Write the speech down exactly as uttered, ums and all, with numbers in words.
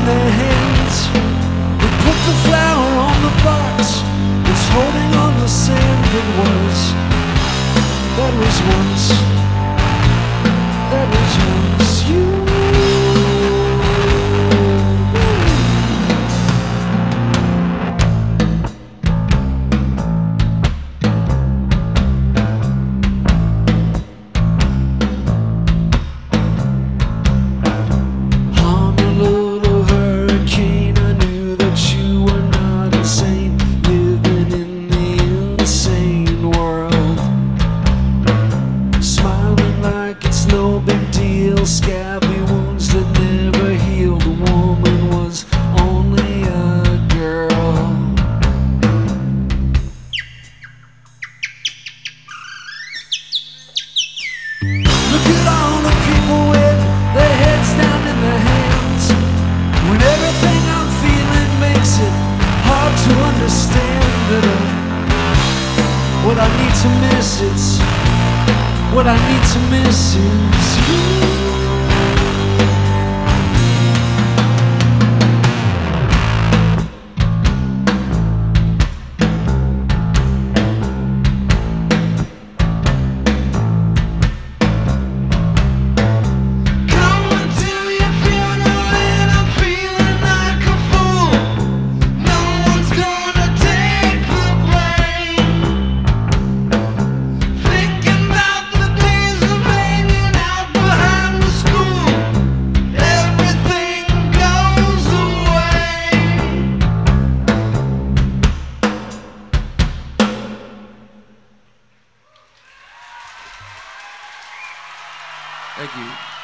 their hands. They put the flower on the box. It's holding on the sand that was. That was once. That was once you. No big deal, scabby wounds that never healed. The woman was only a girl. Look at all the people with their heads down in their hands. When everything I'm feeling makes it hard to understand that uh, what I need to miss, it's what I need to miss is you. Thank you.